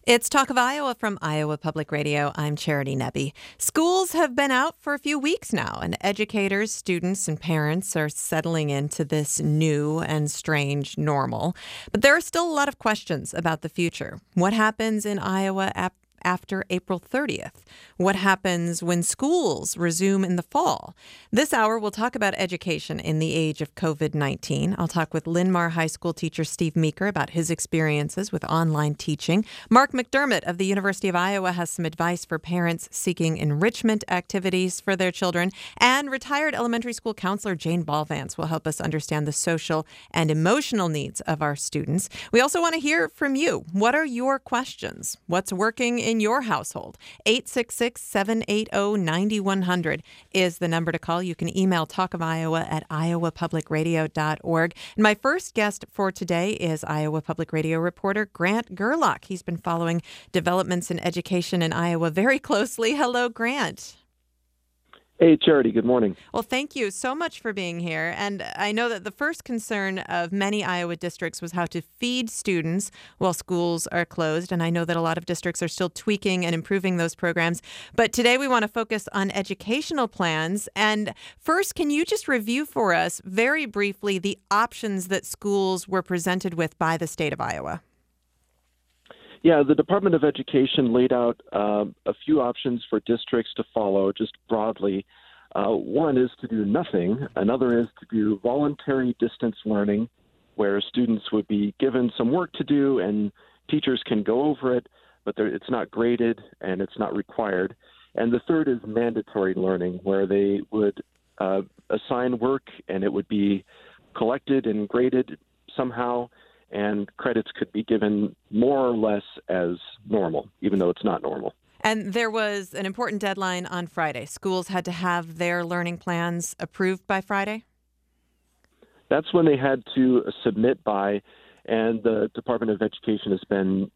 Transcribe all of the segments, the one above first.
It's Talk of Iowa from Iowa Public Radio. I'm Charity Nebbe. Schools have been out for a few weeks now, and educators, students, and parents are settling into this new and strange normal. But there are still a lot of questions about the future. What happens in Iowa after April 30th? What happens when schools resume in the fall? This hour, we'll talk about education in the age of COVID-19. I'll talk with Linn-Mar High School teacher Steve Meeker about his experiences with online teaching. Mark McDermott of the University of Iowa has some advice for parents seeking enrichment activities for their children. And retired elementary school counselor Jane Balvance will help us understand the social and emotional needs of our students. We also want to hear from you. What are your questions? What's working in your household? 866-780-9100 is the number to call. You can email talkofiowa@iowapublicradio.org. And my first guest for today is Iowa Public Radio reporter Grant Gerlach. He's been following developments in education in Iowa very closely. Hello, Grant. Hey, Charity. Good morning. Well, thank you so much for being here. And I know that the first concern of many Iowa districts was how to feed students while schools are closed. And I know that a lot of districts are still tweaking and improving those programs. But today we want to focus on educational plans. And first, can you just review for us very briefly the options that schools were presented with by the state of Iowa? Yeah, the Department of Education laid out a few options for districts to follow, just broadly. One is to do nothing. Another is to do voluntary distance learning, where students would be given some work to do and teachers can go over it, but it's not graded and it's not required. And the third is mandatory learning, where they would assign work and it would be collected and graded somehow, and credits could be given more or less as normal, even though it's not normal. And there was an important deadline on Friday. Schools had to have their learning plans approved by Friday? That's when they had to submit by, and the Department of Education has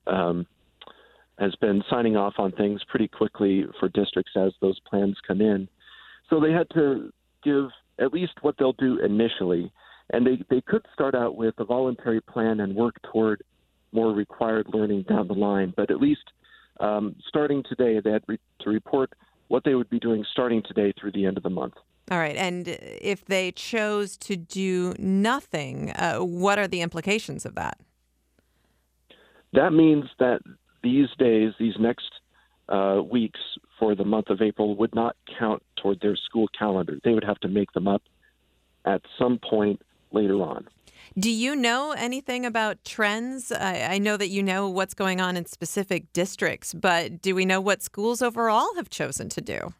been signing off on things pretty quickly for districts as those plans come in. So they had to give at least what they'll do initially. And they could start out with a voluntary plan and work toward more required learning down the line. But at least starting today, they had to report what they would be doing starting today through the end of the month. All right. And if they chose to do nothing, what are the implications of that? That means that these days, these next weeks for the month of April would not count toward their school calendar. They would have to make them up at some point later on. Do you know anything about trends? I know that you know what's going on in specific districts, but do we know what schools overall have chosen to do?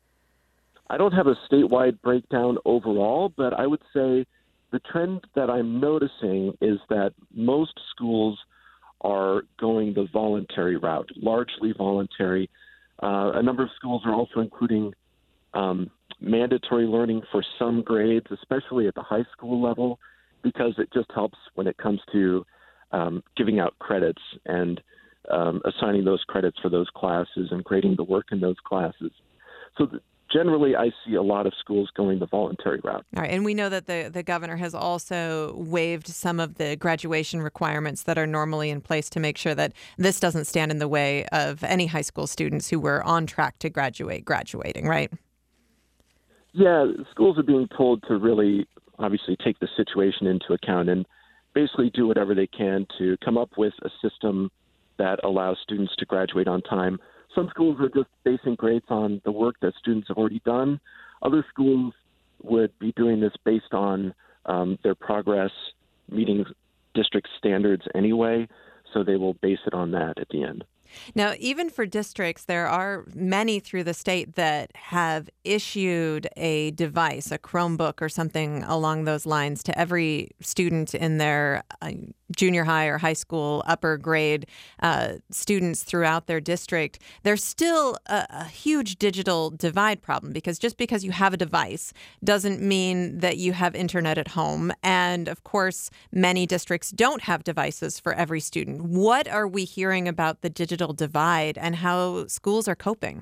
I don't have a statewide breakdown overall, but I would say the trend that I'm noticing is that most schools are going the voluntary route, largely voluntary. A number of schools are also including mandatory learning for some grades, especially at the high school level, because it just helps when it comes to giving out credits and assigning those credits for those classes and grading the work in those classes. So generally, I see a lot of schools going the voluntary route. All right. And we know that the governor has also waived some of the graduation requirements that are normally in place to make sure that this doesn't stand in the way of any high school students who were on track to graduating, right? Yeah, schools are being told to really obviously take the situation into account and basically do whatever they can to come up with a system that allows students to graduate on time. Some schools are just basing grades on the work that students have already done. Other schools would be doing this based on their progress meeting district standards anyway, so they will base it on that at the end. Now, even for districts, there are many through the state that have issued a device, a Chromebook or something along those lines, to every student in their junior high or high school upper grade students throughout their district. There's still a huge digital divide problem, because just because you have a device doesn't mean that you have internet at home. And of course, many districts don't have devices for every student. What are we hearing about the digital divide and how schools are coping?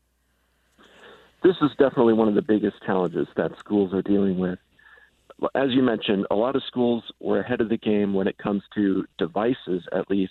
This is definitely one of the biggest challenges that schools are dealing with. As you mentioned, a lot of schools were ahead of the game when it comes to devices, at least,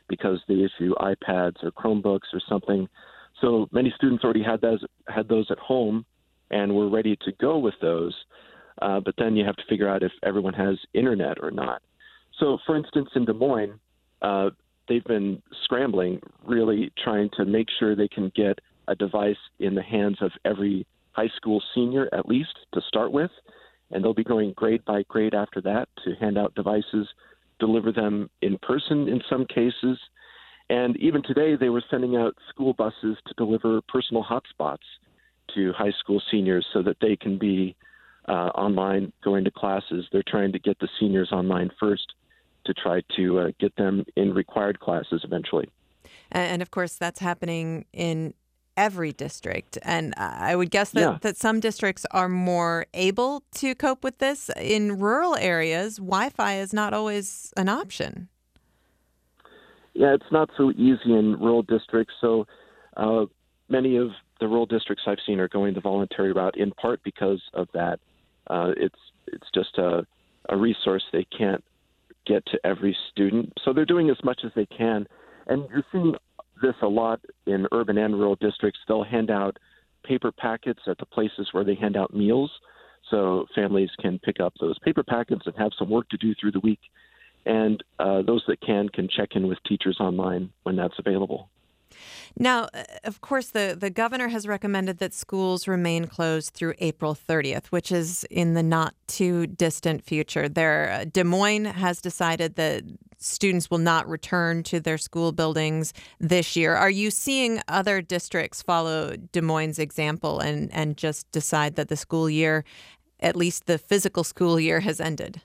because they issue iPads or Chromebooks or something. So many students already had those at home and were ready to go with those. But then you have to figure out if everyone has internet or not. So, for instance, in Des Moines, they've been scrambling, really trying to make sure they can get a device in the hands of every high school senior, at least to start with. And they'll be going grade by grade after that to hand out devices, deliver them in person in some cases. And even today, they were sending out school buses to deliver personal hotspots to high school seniors so that they can be online going to classes. They're trying to get the seniors online first to try to get them in required classes eventually. And of course, that's happening in every district. And I would guess that some districts are more able to cope with this. In rural areas, Wi-Fi is not always an option. Yeah, it's not so easy in rural districts. So many of the rural districts I've seen are going the voluntary route, in part because of that. It's just a resource they can't get to every student. So they're doing as much as they can. And you're seeing this a lot in urban and rural districts. They'll hand out paper packets at the places where they hand out meals. So families can pick up those paper packets and have some work to do through the week. And those that can check in with teachers online when that's available. Now, of course, the governor has recommended that schools remain closed through April 30th, which is in the not too distant future. Des Moines has decided that students will not return to their school buildings this year. Are you seeing other districts follow Des Moines' example and just decide that the school year, at least the physical school year, has ended?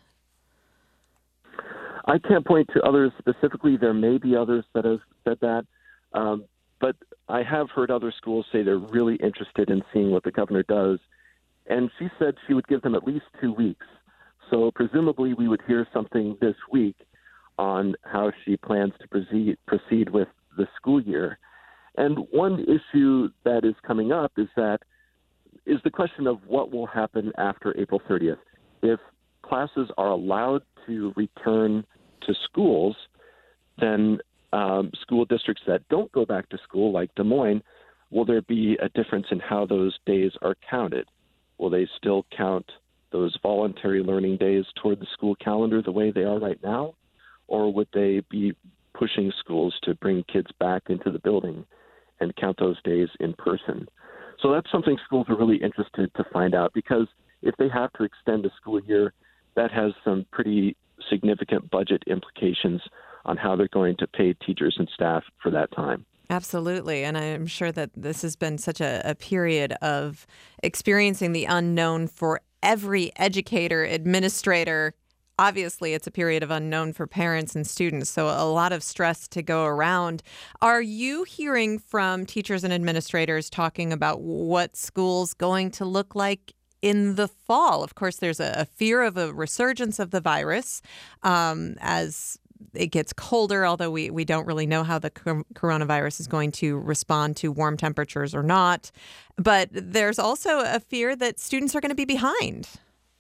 I can't point to others specifically. There may be others that have said that. But I have heard other schools say they're really interested in seeing what the governor does. And she said she would give them at least 2 weeks. So presumably we would hear something this week on how she plans to proceed with the school year. And one issue that is coming up is the question of what will happen after April 30th. If classes are allowed to return to schools, then school districts that don't go back to school, like Des Moines, will there be a difference in how those days are counted? Will they still count those voluntary learning days toward the school calendar the way they are right now? Or would they be pushing schools to bring kids back into the building and count those days in person? So that's something schools are really interested to find out, because if they have to extend the school year, that has some pretty significant budget implications on how they're going to pay teachers and staff for that time. Absolutely. And I'm sure that this has been such a period of experiencing the unknown for every educator, administrator. Obviously, it's a period of unknown for parents and students, so a lot of stress to go around. Are you hearing from teachers and administrators talking about what school's going to look like in the fall? Of course, there's a fear of a resurgence of the virus as it gets colder, although we don't really know how the coronavirus is going to respond to warm temperatures or not. But there's also a fear that students are going to be behind.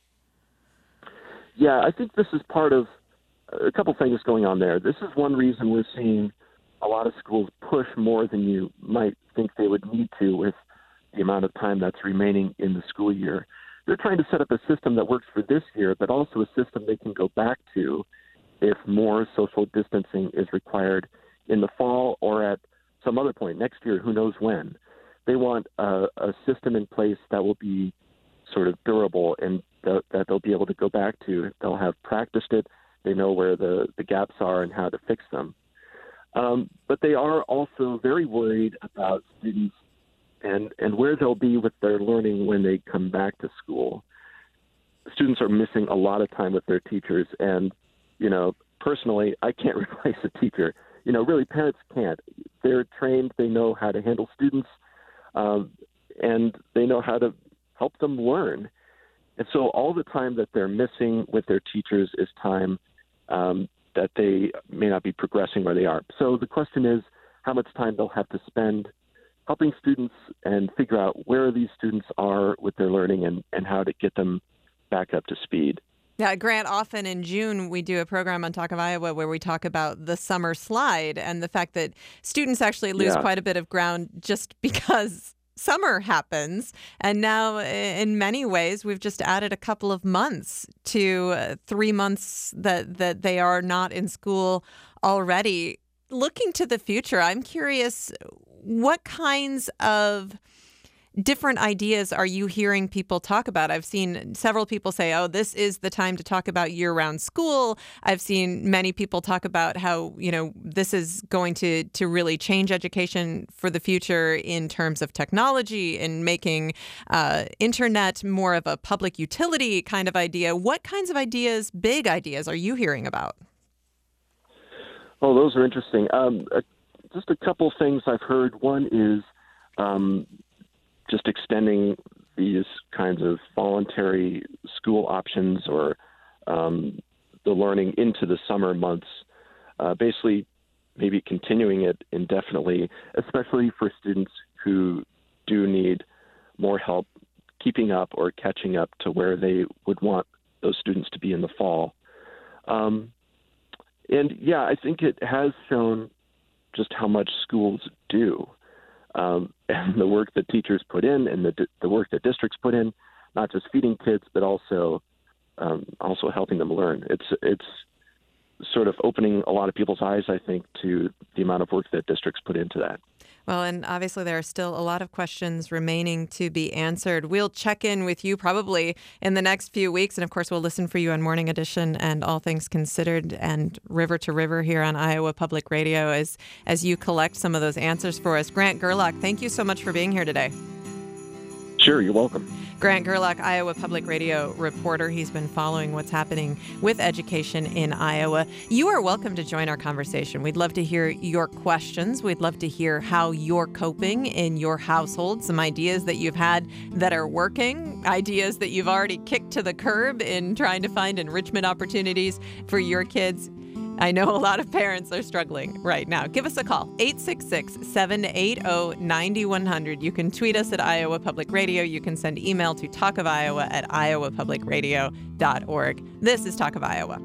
Yeah, I think this is part of a couple things going on there. This is one reason we're seeing a lot of schools push more than you might think they would need to with the amount of time that's remaining in the school year. They're trying to set up a system that works for this year, but also a system they can go back to if more social distancing is required in the fall or at some other point next year, who knows when. They want a system in place that will be sort of durable and that they'll be able to go back to. They'll have practiced it. They know where the gaps are and how to fix them. But they are also very worried about students and where they'll be with their learning when they come back to school. Students are missing a lot of time with their teachers, and personally, I can't replace a teacher. Really, parents can't. They're trained. They know how to handle students, and they know how to help them learn. And so all the time that they're missing with their teachers is time that they may not be progressing where they are. So the question is how much time they'll have to spend helping students and figure out where these students are with their learning and how to get them back up to speed. Yeah, Grant, often in June, we do a program on Talk of Iowa where we talk about the summer slide and the fact that students actually lose Yeah. quite a bit of ground just because summer happens. And now, in many ways, we've just added a couple of months to 3 months that they are not in school already. Looking to the future, I'm curious, what kinds of different ideas are you hearing people talk about? I've seen several people say, oh, this is the time to talk about year-round school. I've seen many people talk about how, this is going to really change education for the future in terms of technology and making internet more of a public utility kind of idea. What kinds of ideas, big ideas, are you hearing about? Oh, those are interesting. Just a couple things I've heard. One is just extending these kinds of voluntary school options or the learning into the summer months, basically maybe continuing it indefinitely, especially for students who do need more help keeping up or catching up to where they would want those students to be in the fall. And yeah, I think it has shown just how much schools do. And the work that teachers put in and the work that districts put in, not just feeding kids, but also helping them learn. It's sort of opening a lot of people's eyes, I think, to the amount of work that districts put into that. Well, and obviously there are still a lot of questions remaining to be answered. We'll check in with you probably in the next few weeks. And of course, we'll listen for you on Morning Edition and All Things Considered and River to River here on Iowa Public Radio as you collect some of those answers for us. Grant Gerlach, thank you so much for being here today. Sure, you're welcome. Grant Gerlach, Iowa Public Radio reporter. He's been following what's happening with education in Iowa. You are welcome to join our conversation. We'd love to hear your questions. We'd love to hear how you're coping in your household, some ideas that you've had that are working, ideas that you've already kicked to the curb in trying to find enrichment opportunities for your kids. I know a lot of parents are struggling right now. Give us a call, 866-780-9100. You can tweet us at Iowa Public Radio. You can send email to talkofiowa@iowapublicradio.org. This is Talk of Iowa.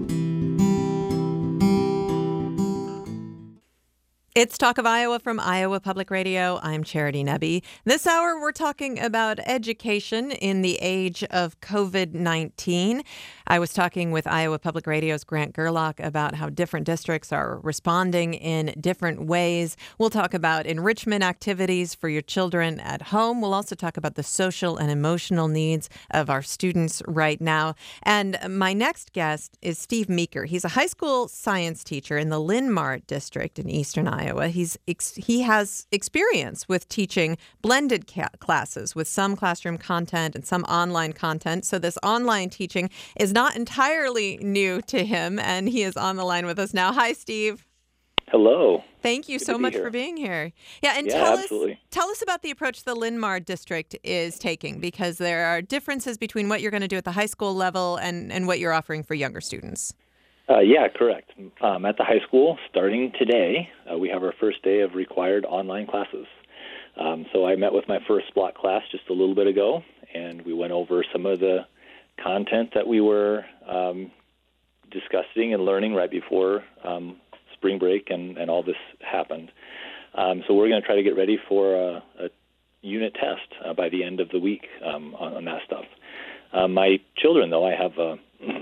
It's Talk of Iowa from Iowa Public Radio. I'm Charity Nebbe. This hour, we're talking about education in the age of COVID-19. I was talking with Iowa Public Radio's Grant Gerlach about how different districts are responding in different ways. We'll talk about enrichment activities for your children at home. We'll also talk about the social and emotional needs of our students right now. And my next guest is Steve Meeker. He's a high school science teacher in the Linn-Mar district in eastern Iowa. He has experience with teaching blended classes with some classroom content and some online content. So this online teaching is not entirely new to him, and he is on the line with us now. Hi, Steve. Hello. Thank you so much for being here. Yeah, and tell us about the approach the Linn-Mar district is taking, because there are differences between what you're going to do at the high school level and what you're offering for younger students. Yeah, correct. At the high school, starting today, we have our first day of required online classes. So I met with my first block class just a little bit ago, and we went over some of the content that we were discussing and learning right before spring break and all this happened. So we're going to try to get ready for a unit test by the end of the week on that stuff. My children, though, I have a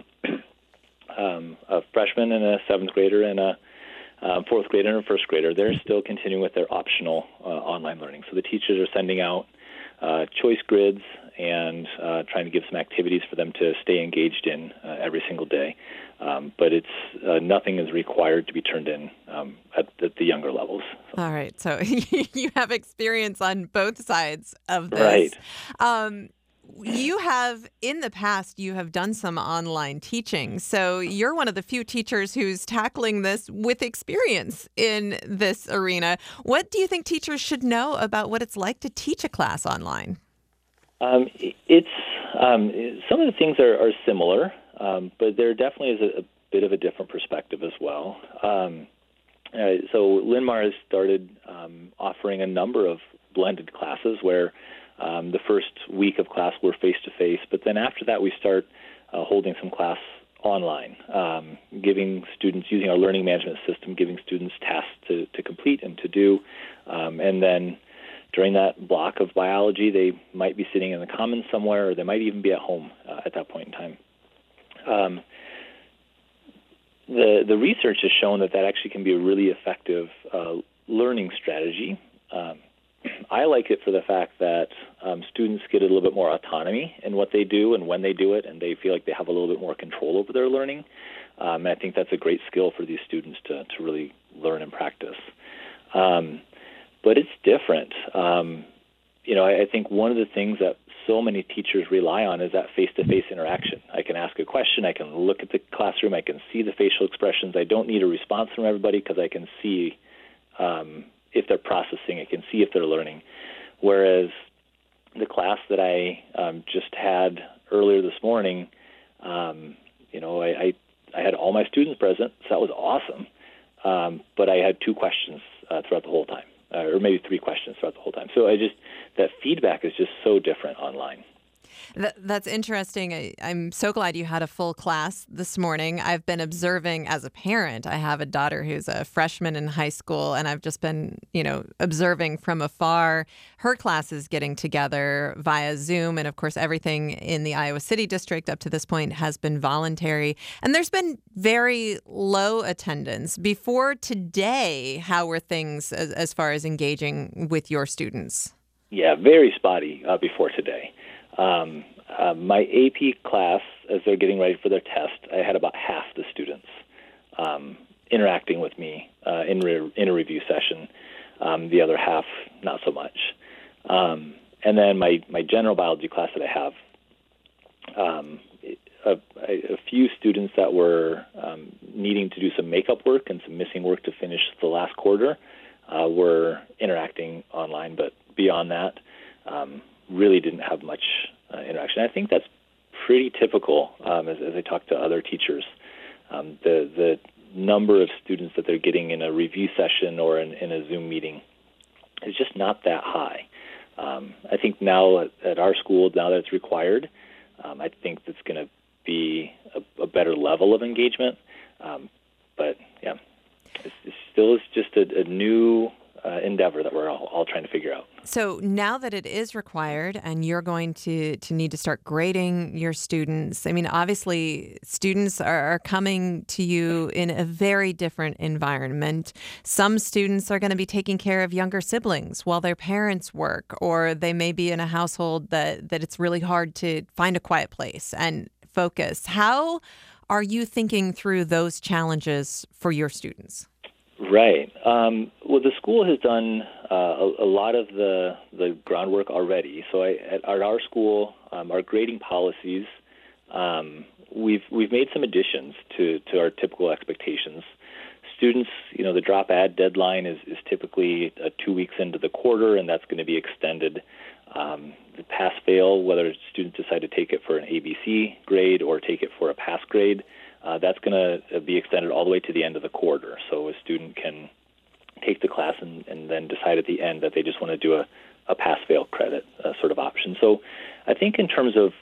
freshman and a seventh grader and a fourth grader and a first grader. They're still continuing with their optional online learning. So the teachers are sending out choice grids and trying to give some activities for them to stay engaged in every single day. But it's nothing is required to be turned in at the younger levels. All right. So you have experience on both sides of this. Right. You have, in the past, you have done some online teaching. So you're one of the few teachers who's tackling this with experience in this arena. What do you think teachers should know about what it's like to teach a class online? It's some of the things are similar, but there definitely is a bit of a different perspective as well. So Linn-Mar has started offering a number of blended classes where the first week of class we're face-to-face, but then after that we start holding some class online, giving students, using our learning management system, giving students tasks to complete and to do. And then during that block of biology, they might be sitting in the commons somewhere, or they might even be at home at that point in time. The research has shown that actually can be a really effective learning strategy. I like it for the fact that students get a little bit more autonomy in what they do and when they do it, and they feel like they have a little bit more control over their learning. And I think that's a great skill for these students to really learn and practice. But it's different. I think one of the things that so many teachers rely on is that face-to-face interaction. I can ask a question, I can look at the classroom, I can see the facial expressions. I don't need a response from everybody because I can see if they're processing, I can see if they're learning. Whereas the class that I just had earlier this morning, I had all my students present, so that was awesome. But I had 2 questions throughout the whole time, or maybe 3 questions throughout the whole time. So that feedback is just so different online. That's interesting. I'm so glad you had a full class this morning. I've been observing as a parent. I have a daughter who's a freshman in high school, and I've just been, observing from afar her classes getting together via Zoom. And of course, everything in the Iowa City district up to this point has been voluntary. And there's been very low attendance. Before today, how were things as far as engaging with your students? Yeah, very spotty before today. My AP class, as they're getting ready for their test, I had about half the students interacting with me in a review session. The other half, not so much. And then my general biology class that I have, a few students that were needing to do some makeup work and some missing work to finish the last quarter were interacting online, but beyond that, really didn't have much interaction. I think that's pretty typical as I talk to other teachers. The number of students that they're getting in a review session or in a Zoom meeting is just not that high. I think now at our school, now that it's required, I think that's going to be a better level of engagement. But yeah, it still is just a new endeavor that we're all trying to figure out. So now that it is required and you're going to need to start grading your students, I mean, obviously students are coming to you in a very different environment. Some students are going to be taking care of younger siblings while their parents work, or they may be in a household that it's really hard to find a quiet place and focus. How are you thinking through those challenges for your students? Right. Well, the school has done a lot of the groundwork already. So at our school, our grading policies, we've made some additions to our typical expectations. Students, the drop add deadline is typically 2 weeks into the quarter, and that's going to be extended. The pass-fail, whether students decide to take it for an ABC grade or take it for a pass grade, that's going to be extended all the way to the end of the quarter. So a student can take the class and then decide at the end that they just want to do a pass-fail credit sort of option. So I think in terms of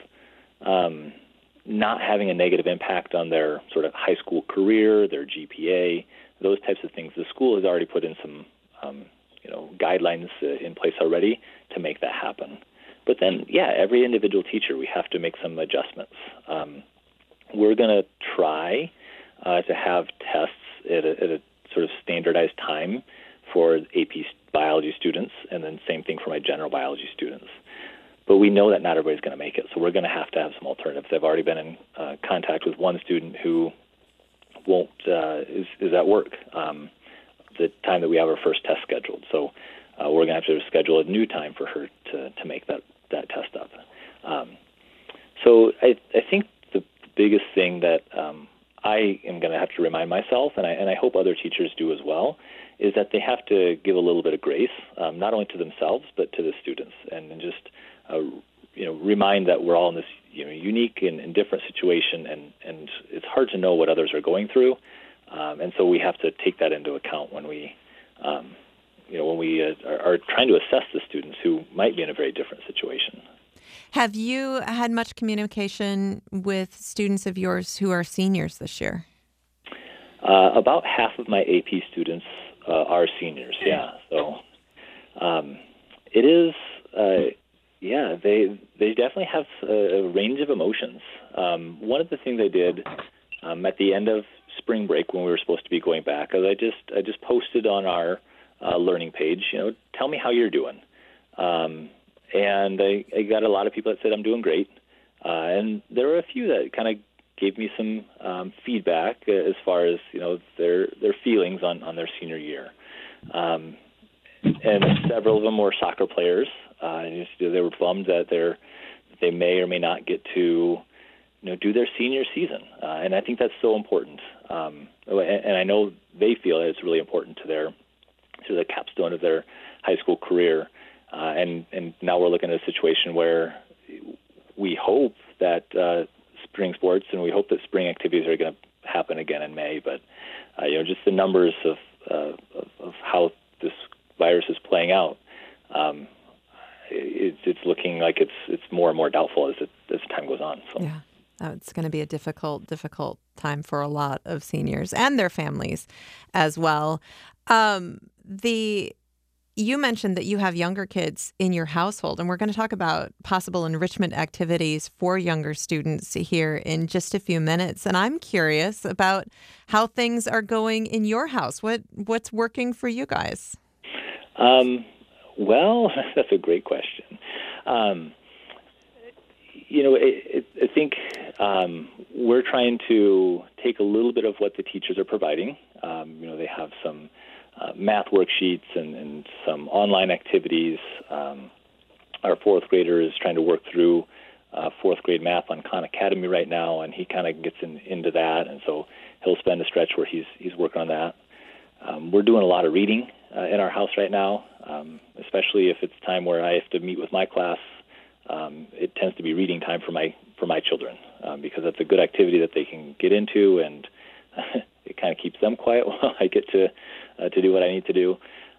not having a negative impact on their sort of high school career, their GPA, those types of things, the school has already put in some guidelines in place already to make that happen. But then, every individual teacher, we have to make some adjustments. We're going to try to have tests at a sort of standardized time for AP biology students, and then same thing for my general biology students. But we know that not everybody's going to make it, so we're going to have some alternatives. I've already been in contact with one student who won't is at work the time that we have our first test scheduled. So we're going to have to schedule a new time for her to make that test up. So I think the biggest thing that I am going to have to remind myself, and I hope other teachers do as well, is that they have to give a little bit of grace, not only to themselves but to the students, and just remind that we're all in this unique and different situation, and it's hard to know what others are going through, and so we have to take that into account when we are trying to assess the students who might be in a very different situation. Have you had much communication with students of yours who are seniors this year? About half of my AP students are seniors, yeah. So it is, they definitely have a range of emotions. One of the things I did at the end of spring break when we were supposed to be going back, is I just posted on our learning page, tell me how you're doing. And I got a lot of people that said I'm doing great. And there were a few that kind of gave me some feedback as far as, their feelings on their senior year. And several of them were soccer players. They were bummed that they may or may not get to do their senior season. And I think that's so important. And I know they feel that it's really important to the capstone of their high school career. And now we're looking at a situation where we hope that spring sports and we hope that spring activities are going to happen again in May. But just the numbers of how this virus is playing out, it's looking like it's more and more doubtful as time goes on. So. Yeah. It's going to be a difficult time for a lot of seniors and their families as well. You mentioned that you have younger kids in your household, and we're going to talk about possible enrichment activities for younger students here in just a few minutes. And I'm curious about how things are going in your house. What's working for you guys? Well, that's a great question. I think we're trying to take a little bit of what the teachers are providing. They have some math worksheets and some online activities. Our fourth grader is trying to work through fourth grade math on Khan Academy right now, and he kind of gets into that, and so he'll spend a stretch where he's working on that. We're doing a lot of reading in our house right now, especially if it's time where I have to meet with my class. It tends to be reading time for my children because that's a good activity that they can get into, and it kind of keeps them quiet while I get to do what I need to do.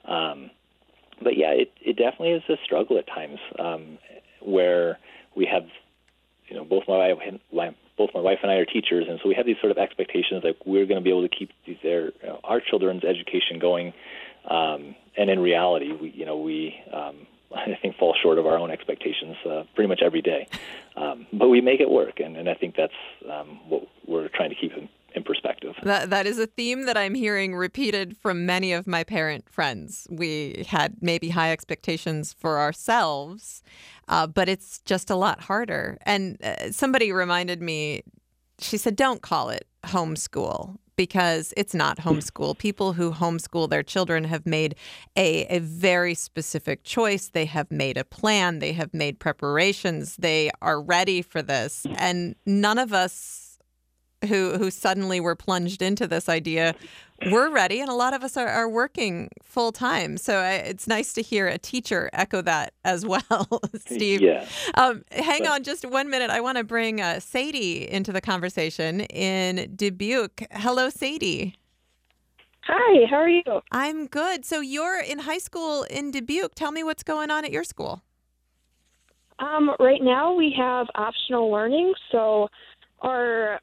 But yeah, it definitely is a struggle at times where we have, both my wife and I are teachers, and so we have these sort of expectations like we're going to be able to keep our children's education going, and in reality, we I think fall short of our own expectations pretty much every day. But we make it work, and I think that's what we're trying to keep in perspective. That is a theme that I'm hearing repeated from many of my parent friends. We had maybe high expectations for ourselves, but it's just a lot harder. And somebody reminded me, she said, don't call it homeschool, because it's not homeschool. People who homeschool their children have made a very specific choice. They have made a plan. They have made preparations. They are ready for this. And none of us who suddenly were plunged into this idea, we're ready. And a lot of us are working full time. So it's nice to hear a teacher echo that as well, Steve. Yeah. Hang on just 1 minute. I want to bring Sadie into the conversation in Dubuque. Hello, Sadie. Hi, how are you? I'm good. So you're in high school in Dubuque. Tell me what's going on at your school. Right now we have optional learning, so our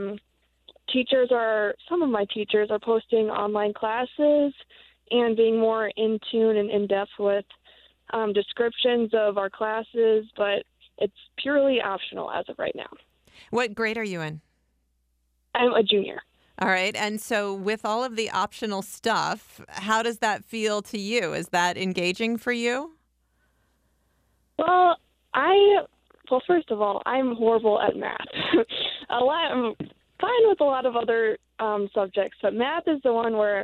some of my teachers are posting online classes and being more in tune and in depth with descriptions of our classes, but it's purely optional as of right now. What grade are you in? I'm a junior. All right. And so with all of the optional stuff, how does that feel to you? Is that engaging for you? Well, first of all, I'm horrible at math. I'm fine with a lot of other subjects, but math is the one where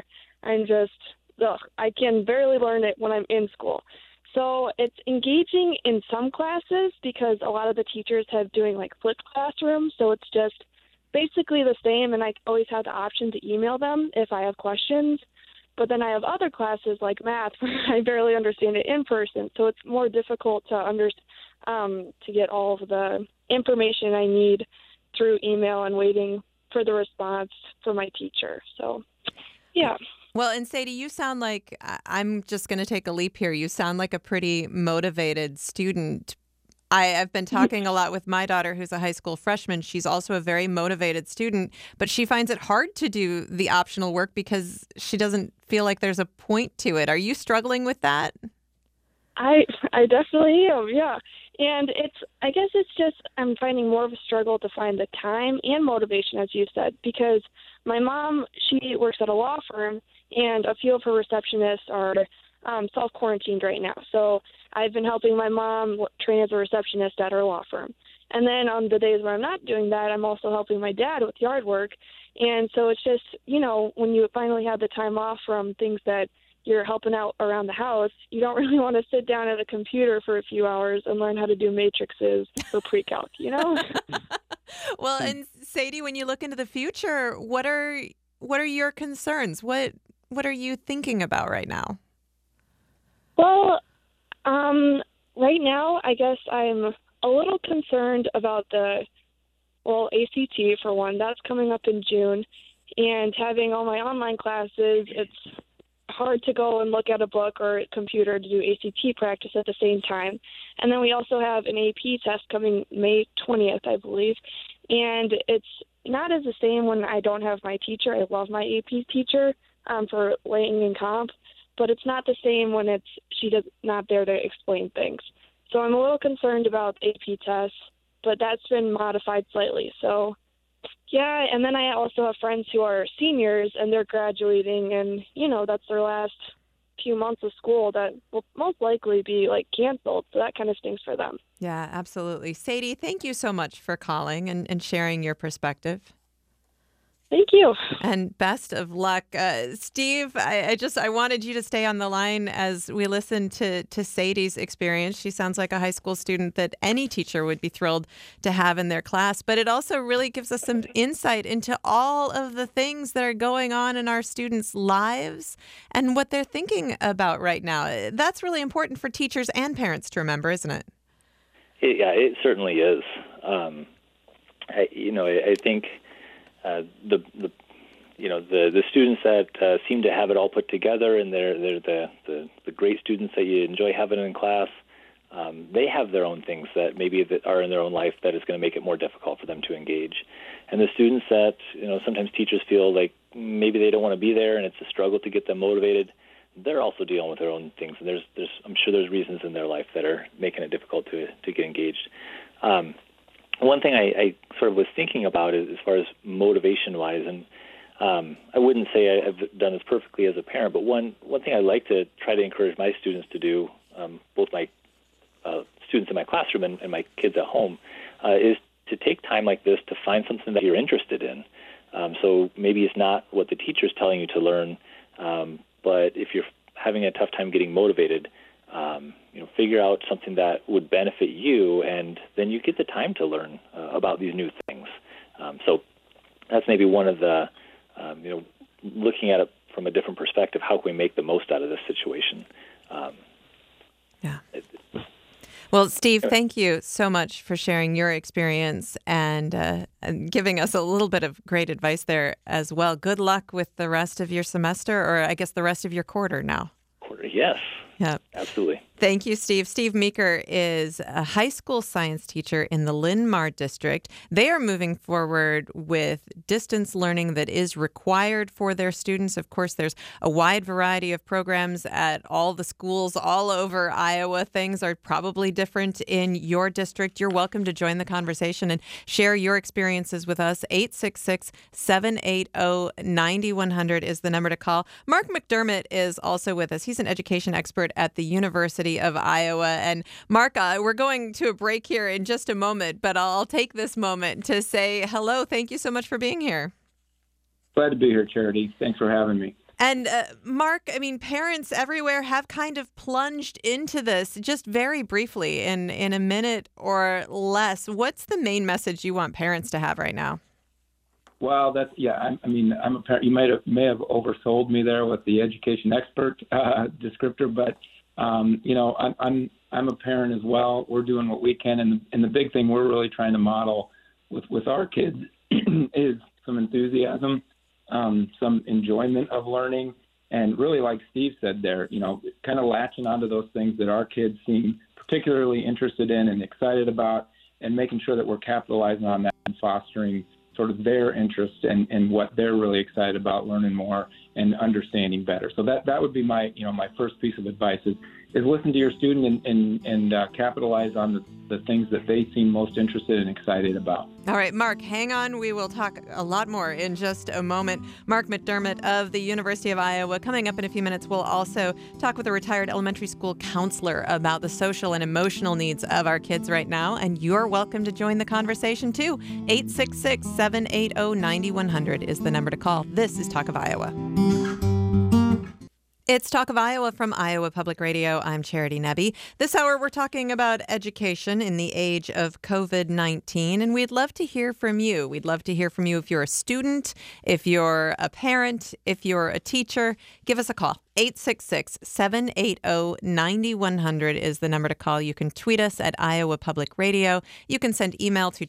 I can barely learn it when I'm in school. So it's engaging in some classes because a lot of the teachers have doing like flipped classrooms, so it's just basically the same, and I always have the option to email them if I have questions. But then I have other classes like math where I barely understand it in person, so it's more difficult to get all of the information I need through email and waiting for the response from my teacher. So, yeah. Well, and Sadie, you sound like, I'm just going to take a leap here, you sound like a pretty motivated student. I've been talking a lot with my daughter, who's a high school freshman. She's also a very motivated student, but she finds it hard to do the optional work because she doesn't feel like there's a point to it. Are you struggling with that? I definitely am, yeah. And I guess it's just I'm finding more of a struggle to find the time and motivation, as you said, because my mom, she works at a law firm, and a few of her receptionists are self-quarantined right now. So I've been helping my mom train as a receptionist at her law firm. And then on the days where I'm not doing that, I'm also helping my dad with yard work. And so it's just, when you finally have the time off from things that you're helping out around the house, you don't really want to sit down at a computer for a few hours and learn how to do matrices for pre-calc, Well, and Sadie, when you look into the future, what are your concerns? What are you thinking about right now? Well, right now, I guess I'm a little concerned about ACT for one. That's coming up in June, and having all my online classes, it's hard to go and look at a book or a computer to do ACT practice at the same time. And then we also have an AP test coming May 20th, I believe. And it's not as the same when I don't have my teacher. I love my AP teacher for laying and comp, but it's not the same when she's not there to explain things. So I'm a little concerned about AP tests, but that's been modified slightly. So yeah, and then I also have friends who are seniors and they're graduating, and that's their last few months of school that will most likely be canceled. So that kind of stinks for them. Yeah, absolutely. Sadie, thank you so much for calling and sharing your perspective. Thank you. And best of luck. Steve, I wanted you to stay on the line as we listen to Sadie's experience. She sounds like a high school student that any teacher would be thrilled to have in their class. But it also really gives us some insight into all of the things that are going on in our students' lives and what they're thinking about right now. That's really important for teachers and parents to remember, isn't it? Yeah, it certainly is. I think the students that seem to have it all put together, and they're the great students that you enjoy having in class. They have their own things that that are in their own life that is going to make it more difficult for them to engage. And the students that sometimes teachers feel like maybe they don't want to be there, and it's a struggle to get them motivated. They're also dealing with their own things, and I'm sure there's reasons in their life that are making it difficult to get engaged. One thing I sort of was thinking about is as far as motivation-wise, and I wouldn't say I've done this perfectly as a parent, but one thing I like to try to encourage my students to do, both my students in my classroom and my kids at home, is to take time like this to find something that you're interested in. So maybe it's not what the teacher's telling you to learn, but if you're having a tough time getting motivated, figure out something that would benefit you, and then you get the time to learn about these new things. So that's maybe one of the, looking at it from a different perspective, how can we make the most out of this situation? Yeah. Well, Steve, thank you so much for sharing your experience and giving us a little bit of great advice there as well. Good luck with the rest of your semester, or I guess the rest of your quarter now. Quarter, yes. Yeah, absolutely. Thank you, Steve. Steve Meeker is a high school science teacher in the Linn-Mar district. They are moving forward with distance learning that is required for their students. Of course, there's a wide variety of programs at all the schools all over Iowa. Things are probably different in your district. You're welcome to join the conversation and share your experiences with us. 866-780-9100 is the number to call. Mark McDermott is also with us. He's an education expert at the University of Iowa. And Mark, we're going to a break here in just a moment, but I'll take this moment to say hello. Thank you so much for being here. Glad to be here, Charity. Thanks for having me. And Mark, parents everywhere have kind of plunged into this just very briefly in a minute or less. What's the main message you want parents to have right now? Well, I'm a parent. You may have oversold me there with the education expert descriptor, but I'm a parent as well. We're doing what we can, and the big thing we're really trying to model with our kids is some enthusiasm, some enjoyment of learning, and really, like Steve said there, kind of latching onto those things that our kids seem particularly interested in and excited about, and making sure that we're capitalizing on that and fostering sort of their interest and what they're really excited about, learning more and understanding better. So that would be my first piece of advice is listen to your student and capitalize on the things that they seem most interested and excited about. All right, Mark, hang on. We will talk a lot more in just a moment. Mark McDermott of the University of Iowa. Coming up in a few minutes, we'll also talk with a retired elementary school counselor about the social and emotional needs of our kids right now. And you're welcome to join the conversation, too. 866-780-9100 is the number to call. This is Talk of Iowa. It's Talk of Iowa from Iowa Public Radio. I'm Charity Nebbe. This hour, we're talking about education in the age of COVID-19, and we'd love to hear from you. We'd love to hear from you if you're a student, if you're a parent, if you're a teacher. Give us a call. 866-780-9100 is the number to call. You can tweet us at Iowa Public Radio. You can send email to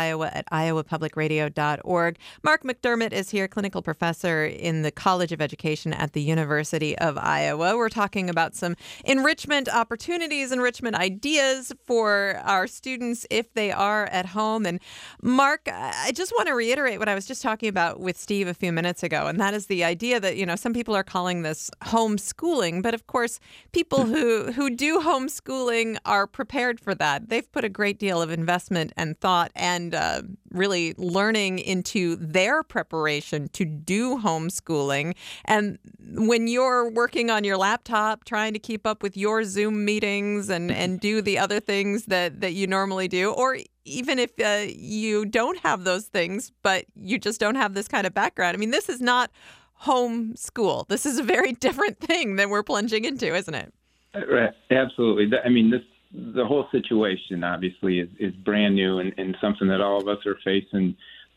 talkofiowa@iowapublicradio.org. Mark McDermott is here, clinical professor in the College of Education at the University of Iowa. We're talking about some enrichment opportunities, enrichment ideas for our students if they are at home. And Mark, I just want to reiterate what I was just talking about with Steve a few minutes ago, and that is the idea that, some people are calling this homeschooling, but of course, people who do homeschooling are prepared for that. They've put a great deal of investment and thought and really learning into their preparation to do homeschooling. And when you're working on your laptop, trying to keep up with your Zoom meetings and do the other things that you normally do, or even if you don't have those things, but you just don't have this kind of background. I mean, this is not homeschool. This is a very different thing than we're plunging into, isn't it? Right. Absolutely. I mean, the whole situation obviously is brand new and something that all of us are facing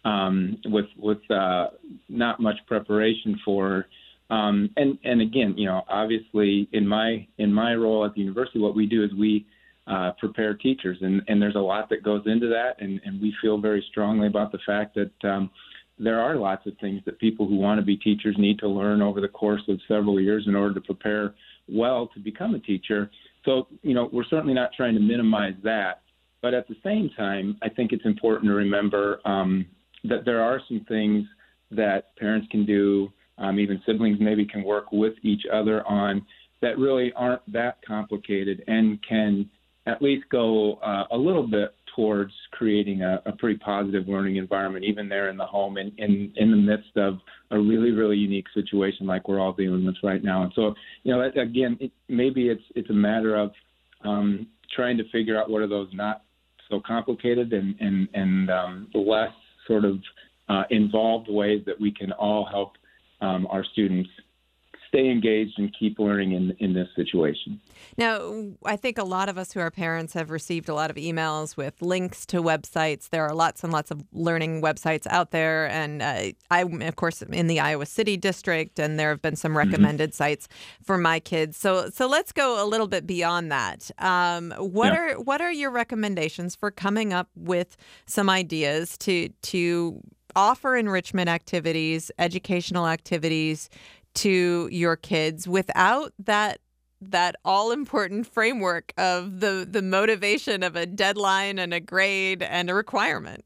with not much preparation for. And again, obviously in my role at the university, what we do is we prepare teachers, and there's a lot that goes into that, and we feel very strongly about the fact that there are lots of things that people who want to be teachers need to learn over the course of several years in order to prepare well to become a teacher. So, we're certainly not trying to minimize that. But at the same time, I think it's important to remember that there are some things that parents can do, even siblings maybe can work with each other on, that really aren't that complicated and can at least go a little bit towards creating a pretty positive learning environment, even there in the home and in the midst of a really, really unique situation like we're all dealing with right now. And so, again, maybe it's a matter of trying to figure out what are those not so complicated and less sort of involved ways that we can all help our students stay engaged and keep learning in this situation. Now, I think a lot of us who are parents have received a lot of emails with links to websites. There are lots and lots of learning websites out there. And I'm, of course, in the Iowa City district, and there have been some recommended sites for my kids. So let's go a little bit beyond that. What are your recommendations for coming up with some ideas to offer enrichment activities, educational activities to your kids without that all-important framework of the motivation of a deadline and a grade and a requirement?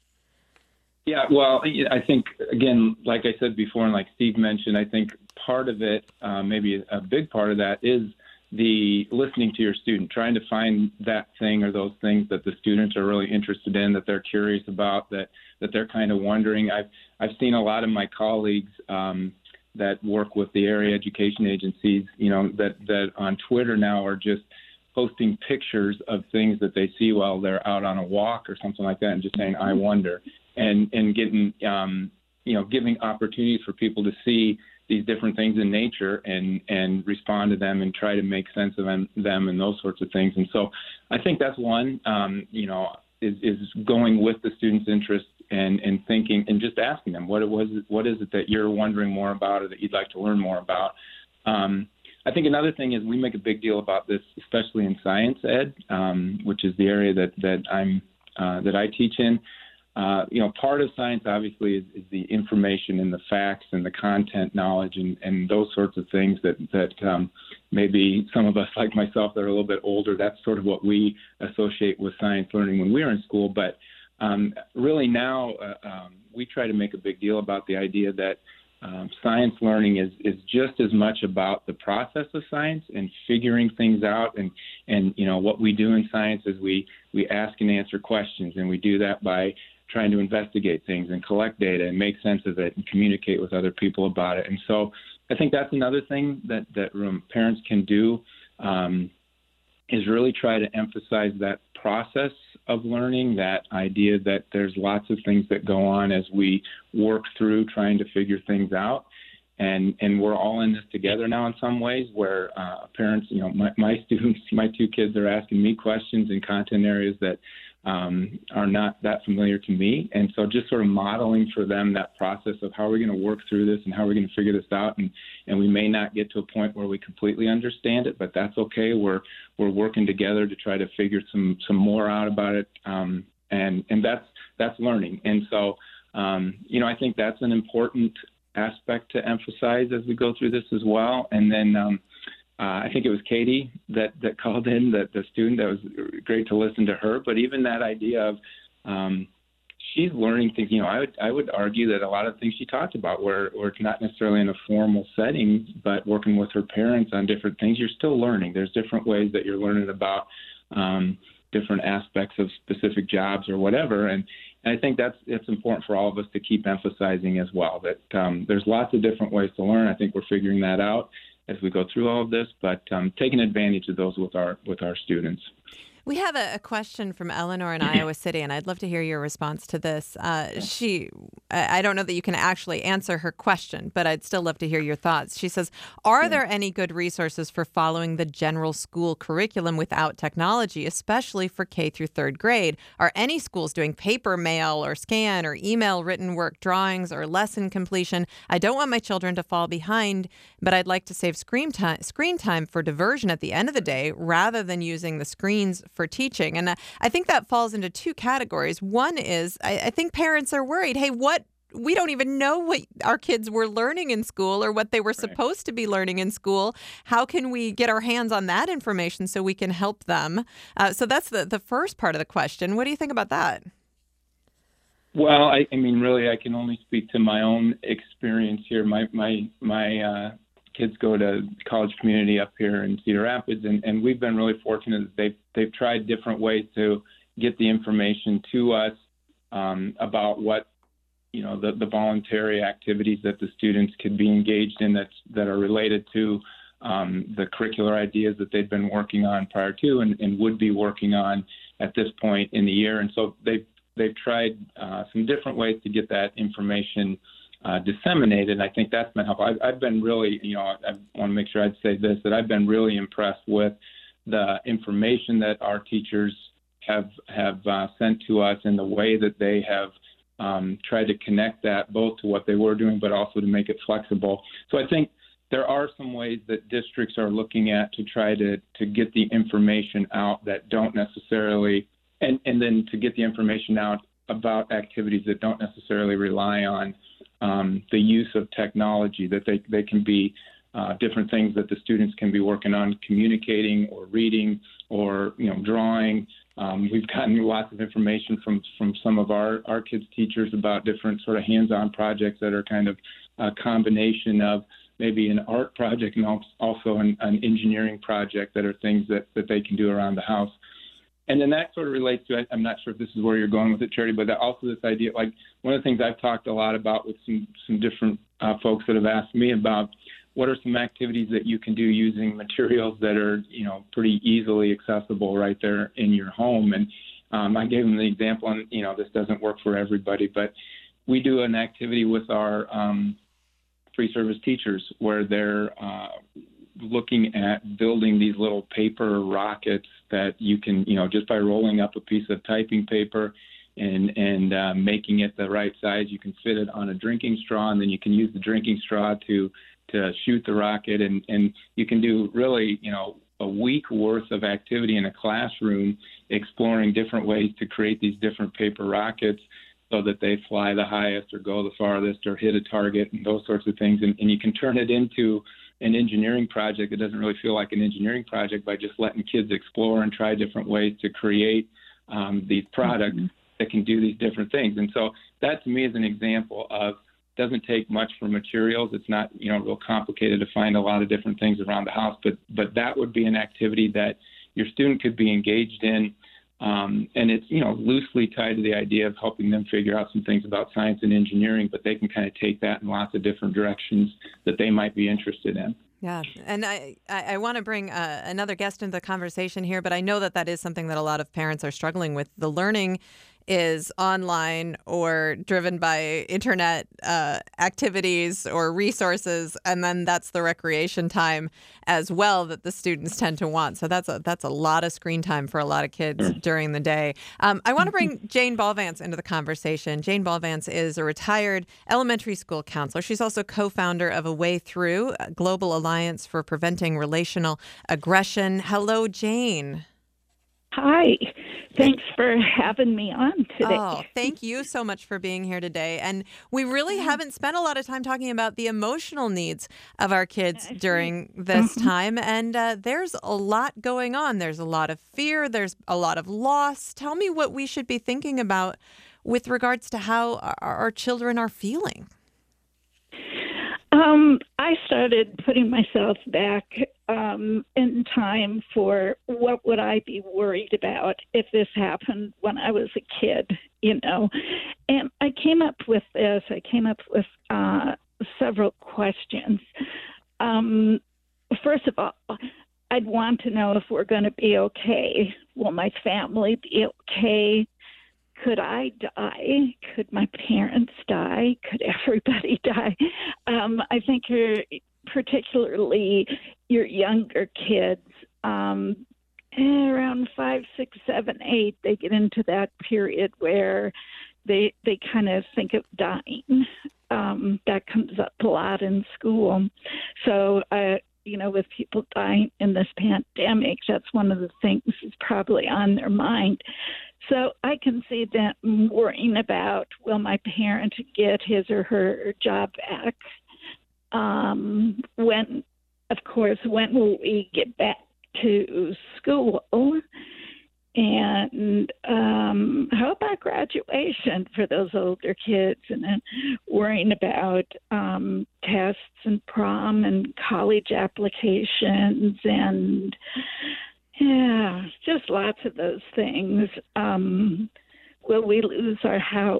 Yeah, well, I think, again, like I said before, and like Steve mentioned, I think part of it, maybe a big part of that, is the listening to your student, trying to find that thing or those things that the students are really interested in, that they're curious about, that they're kind of wondering. I've seen a lot of my colleagues that work with the area education agencies, that on Twitter now are just posting pictures of things that they see while they're out on a walk or something like that, and just saying, "I wonder," and getting, giving opportunities for people to see these different things in nature and respond to them and try to make sense of them and those sorts of things. And so I think that's one, is going with the student's interest and thinking and just asking them, what is it that you're wondering more about or that you'd like to learn more about? I think another thing is we make a big deal about this, especially in science ed, which is the area that I teach in. part of science obviously is the information and the facts and the content knowledge and those sorts of things that maybe some of us like myself that are a little bit older, that's sort of what we associate with science learning when we were in school. But really now we try to make a big deal about the idea that science learning is just as much about the process of science and figuring things out. And what we do in science is we ask and answer questions, and we do that by trying to investigate things and collect data and make sense of it and communicate with other people about it. And so I think that's another thing that parents can do is really try to emphasize that process of learning, that idea that there's lots of things that go on as we work through trying to figure things out. And we're all in this together now in some ways where parents, my students, my two kids are asking me questions in content areas that are not that familiar to me. And so just sort of modeling for them that process of how we're going to work through this and how we're going to figure this out. And we may not get to a point where we completely understand it, but that's okay. We're working together to try to figure some more out about it. And that's learning. And so, I think that's an important aspect to emphasize as we go through this as well. And then I think it was Katie that called in, the student. That was great to listen to her. But even that idea of she's learning things, I would argue that a lot of things she talked about were not necessarily in a formal setting, but working with her parents on different things, you're still learning. There's different ways that you're learning about different aspects of specific jobs or whatever. And I think it's important for all of us to keep emphasizing as well that there's lots of different ways to learn. I think we're figuring that out as we go through all of this, but taking advantage of those with our students. We have a question from Eleanor in Iowa City, and I'd love to hear your response to this. I don't know that you can actually answer her question, but I'd still love to hear your thoughts. She says, are there any good resources for following the general school curriculum without technology, especially for K through third grade? Are any schools doing paper mail or scan or email written work, drawings, or lesson completion? I don't want my children to fall behind, but I'd like to save screen time for diversion at the end of the day rather than using the screens for teaching. And I think that falls into two categories. One is I think parents are worried, hey, we don't even know what our kids were learning in school or what they were supposed to be learning in school. How can we get our hands on that information so we can help them? So that's the first part of the question. What do you think about that? Well, I mean, really, I can only speak to my own experience here. My kids go to college community up here in Cedar Rapids, and we've been really fortunate that they've tried different ways to get the information to us about what the voluntary activities that the students could be engaged in that are related to the curricular ideas that they've been working on prior to and would be working on at this point in the year. And so they've tried some different ways to get that information disseminated, and I think that's been helpful. I've been really, I want to make sure I'd say this, that I've been really impressed with the information that our teachers have sent to us and the way that they have tried to connect that both to what they were doing, but also to make it flexible. So I think there are some ways that districts are looking at to try to get the information out that don't necessarily, and then to get the information out about activities that don't necessarily rely on the use of technology, that they can be different things that the students can be working on, communicating or reading or drawing. We've gotten lots of information from some of our kids' teachers about different sort of hands-on projects that are kind of a combination of maybe an art project and also an engineering project that are things that they can do around the house. And then that sort of relates to, I'm not sure if this is where you're going with it, Charity, but also this idea, like one of the things I've talked a lot about with some different folks that have asked me about what are some activities that you can do using materials that are, pretty easily accessible right there in your home. And I gave them the example, and, this doesn't work for everybody, but we do an activity with our free service teachers where they're looking at building these little paper rockets that you can, just by rolling up a piece of typing paper and making it the right size, you can fit it on a drinking straw, and then you can use the drinking straw to shoot the rocket, and you can do really, a week worth of activity in a classroom exploring different ways to create these different paper rockets so that they fly the highest or go the farthest or hit a target and those sorts of things. And you can turn it into an engineering project that doesn't really feel like an engineering project by just letting kids explore and try different ways to create these products that can do these different things. And so that to me is an example of doesn't take much for materials. It's not, real complicated to find a lot of different things around the house, but that would be an activity that your student could be engaged in. And it's, loosely tied to the idea of helping them figure out some things about science and engineering, but they can kind of take that in lots of different directions that they might be interested in. Yeah, and I want to bring another guest into the conversation here, but I know that is something that a lot of parents are struggling with. The learning is online or driven by internet activities or resources, and then that's the recreation time as well that the students tend to want. So that's a lot of screen time for a lot of kids during the day. I want to bring Jane Ballvance into the conversation. Jane Ballvance is a retired elementary school counselor. She's also co-founder of A Way Through, a Global Alliance for Preventing Relational Aggression. Hello, Jane. Hi. Thanks for having me on today. Oh, thank you so much for being here today. And we really haven't spent a lot of time talking about the emotional needs of our kids during this time. And there's a lot going on. There's a lot of fear. There's a lot of loss. Tell me what we should be thinking about with regards to how our children are feeling. I started putting myself back in time for what would I be worried about if this happened when I was a kid, And I came up with this. I came up with several questions. First of all, I'd want to know if we're going to be okay. Will my family be okay? Could I die? Could my parents die? Could everybody die? I think particularly your younger kids, around 5, 6, 7, 8, they get into that period where they kind of think of dying. That comes up a lot in school. So, with people dying in this pandemic, that's one of the things that's probably on their mind. So I can see them worrying about, will my parent get his or her job back? When will we get back to school? And how about graduation for those older kids? And then worrying about tests and prom and college applications and just lots of those things. Will we lose our house?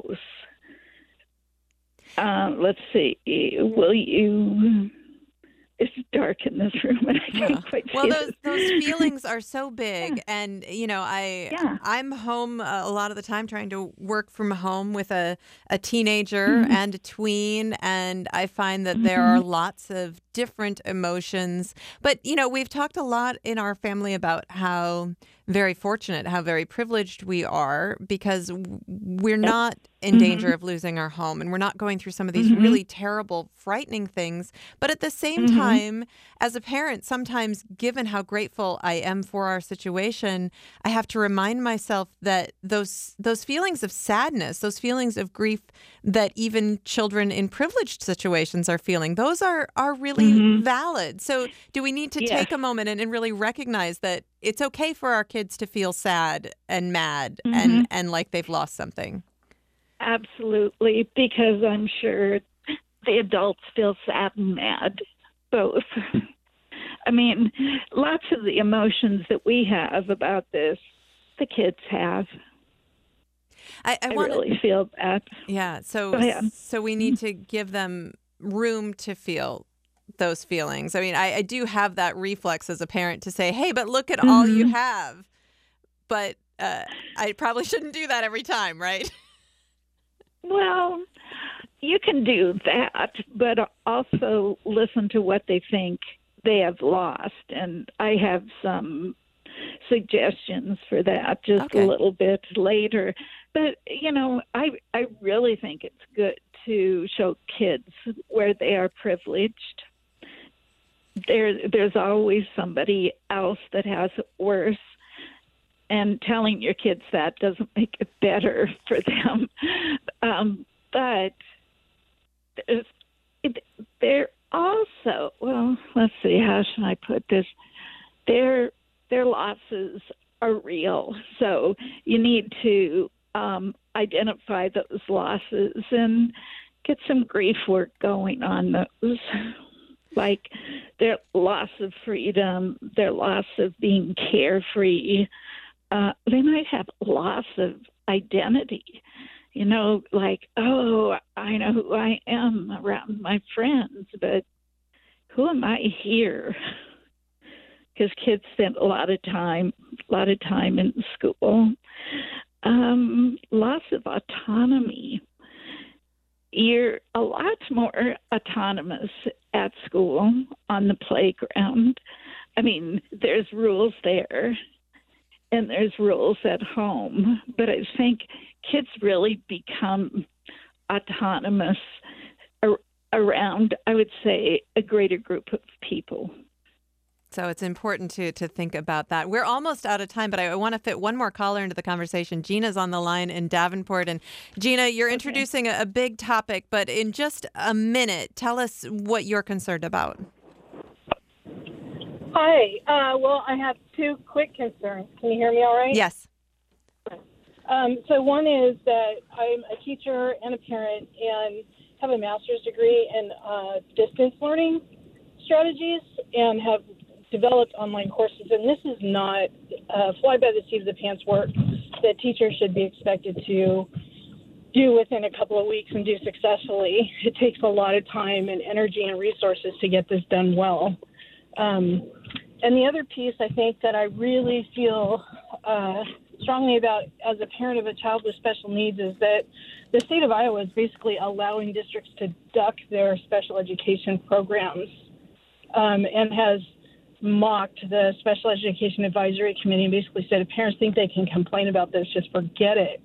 Let's see. Will you... It's dark in this room, and I can't quite see those feelings are so big, and I'm home a lot of the time trying to work from home with a teenager and a tween, and I find that there are lots of different emotions. But we've talked a lot in our family about how very fortunate, how very privileged we are because we're not in danger of losing our home, and we're not going through some of these really terrible, frightening things. But at the same time, as a parent, sometimes given how grateful I am for our situation, I have to remind myself that those feelings of sadness, those feelings of grief that even children in privileged situations are feeling, those are really valid. So do we need to take a moment and really recognize that it's okay for our kids to feel sad and mad and like they've lost something? Absolutely, because I'm sure the adults feel sad and mad, both. I mean, lots of the emotions that we have about this, the kids have. I really feel that. Yeah, so we need to give them room to feel those feelings. I mean, I do have that reflex as a parent to say, hey, but look at all you have. But I probably shouldn't do that every time, right? Well, you can do that, but also listen to what they think they have lost. And I have some suggestions for that just a little bit later. But, I really think it's good to show kids where they are privileged. There's always somebody else that has it worse. and telling your kids that doesn't make it better for them. But they're also, well, let's see, how should I put this? Their losses are real. So you need to identify those losses and get some grief work going on those. Like their loss of freedom, their loss of being carefree. They might have loss of identity. Like, oh, I know who I am around my friends, but who am I here? Because kids spend a lot of time in school. Loss of autonomy. You're a lot more autonomous at school, on the playground. I mean, there's rules there, and there's rules at home. But I think kids really become autonomous around, I would say, a greater group of people. So it's important to think about that. We're almost out of time, but I want to fit one more caller into the conversation. Gina's on the line in Davenport. And Gina, you're introducing a big topic, but in just a minute, tell us what you're concerned about. Hi. Well, I have two quick concerns. Can you hear me all right? Yes. So one is that I'm a teacher and a parent and have a master's degree in distance learning strategies and have developed online courses. And this is not fly by the seat of the pants work that teachers should be expected to do within a couple of weeks and do successfully. It takes a lot of time and energy and resources to get this done well. And the other piece I think that I really feel strongly about as a parent of a child with special needs is that the state of Iowa is basically allowing districts to duck their special education programs and has mocked the Special Education Advisory Committee and basically said if parents think they can complain about this, just forget it.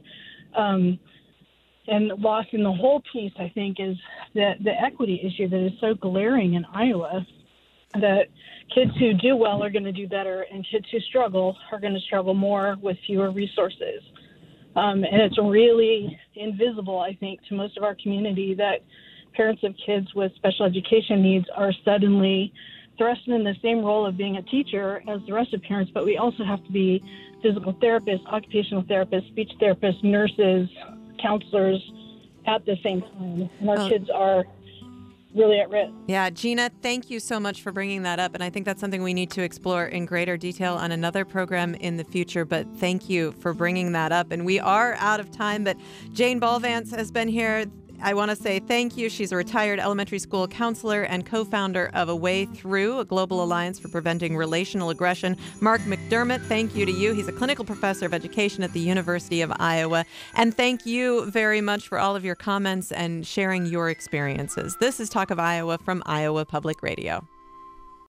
And lost in the whole piece, I think, is the equity issue that is so glaring in Iowa, that kids who do well are going to do better and kids who struggle are going to struggle more with fewer resources. And it's really invisible, I think, to most of our community that parents of kids with special education needs are suddenly thrust in the same role of being a teacher as the rest of parents, but we also have to be physical therapists, occupational therapists, speech therapists, nurses, counselors at the same time. And our kids are really at risk. Yeah, Gina, thank you so much for bringing that up. And I think that's something we need to explore in greater detail on another program in the future. But thank you for bringing that up. And we are out of time, but Jane Bolvance has been here. I want to say thank you. She's a retired elementary school counselor and co-founder of A Way Through, a global alliance for preventing relational aggression. Mark McDermott, thank you to you. He's a clinical professor of education at the University of Iowa. And thank you very much for all of your comments and sharing your experiences. This is Talk of Iowa from Iowa Public Radio.